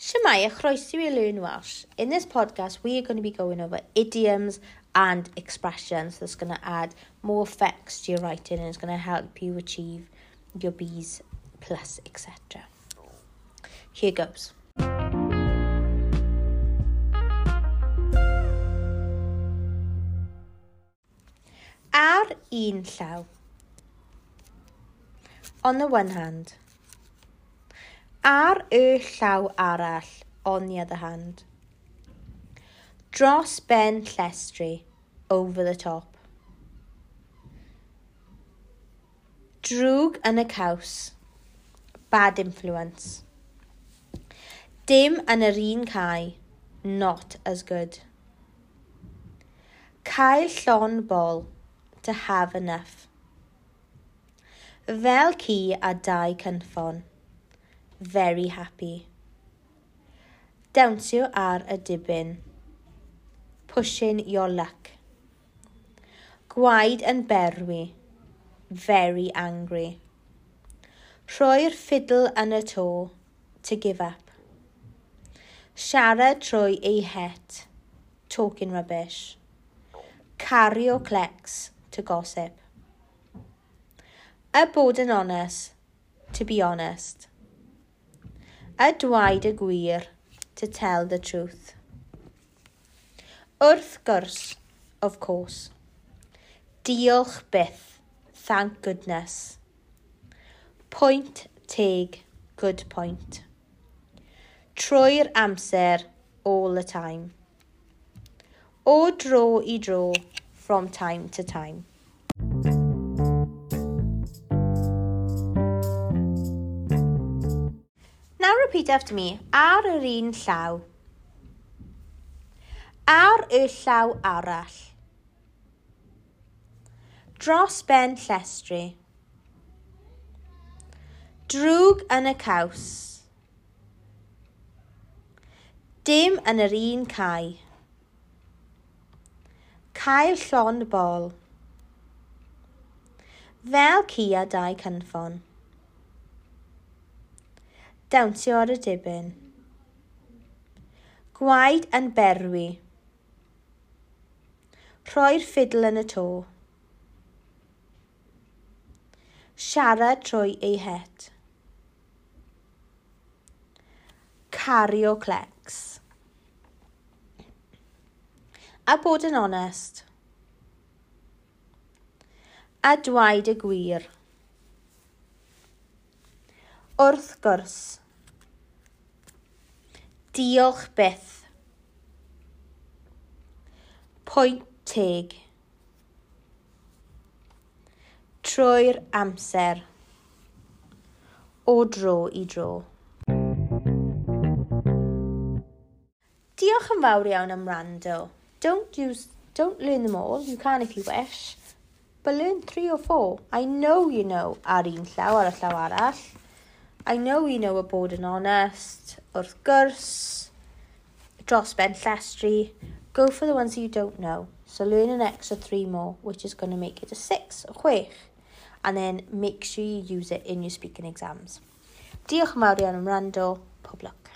Shemai, a chroeso I Learn Welsh. In this podcast, we are going to be going over idioms and expressions that's going to add more effects to your writing and it's going to help you achieve your B's plus, etc. Here goes. Ar un llaw. On the one hand. Ar y llaw arall, on the other hand. Dros ben llestri, over the top. Drwg yn y caws, bad influence. Dim yn yr un cae, not as good. Cael llon bol, to have enough. Fel ci a dau cynffon, very happy. Dawnsio ar y dibyn, pushing your luck. Gwaed yn berwi, very angry. Rhoi'r fiddle yn y to, to give up. Siarad trwy ei het, talking rubbish. Cario clecs, to gossip. A bod yn honest, to be honest. A dwaed y gwir, to tell the truth. Wrth gwrs, of course. Diolch byth, thank goodness. Point teg, good point. Trwy'r amser, all the time. O dro I dro, from time to time. Now repeat after me. Ar yr un llaw. Ar y llaw arall. Dros ben llestri. Drwg yn y caws. Dim yn yr un cae. Cael llon bol. Fel ci a dau cynffon. Dawnsio ar y dibyn. Gwaed yn berwi. Rhoi'r fiddle yn y to. Siarad trwy ei het. Cario clecs. A bod yn honest. A dwaed y gwir. Wrth gwrs. Diolch byth. Point teg. Trwy'r amser. O dro I dro. Diolch yn fawr iawn am wrando. Don't learn them all. You can if you wish. But learn 3 or 4. I know you know ar un llaw ar y llaw arall. I know you know a bod yn honest. Wrth gwrs. Dros ben llestri. Go for the ones you don't know. So learn an extra 3 more, which is going to make it a 6, a 6. And then make sure you use it in your speaking exams. Diolch yn fawr iawn am wrando. Pob lwc.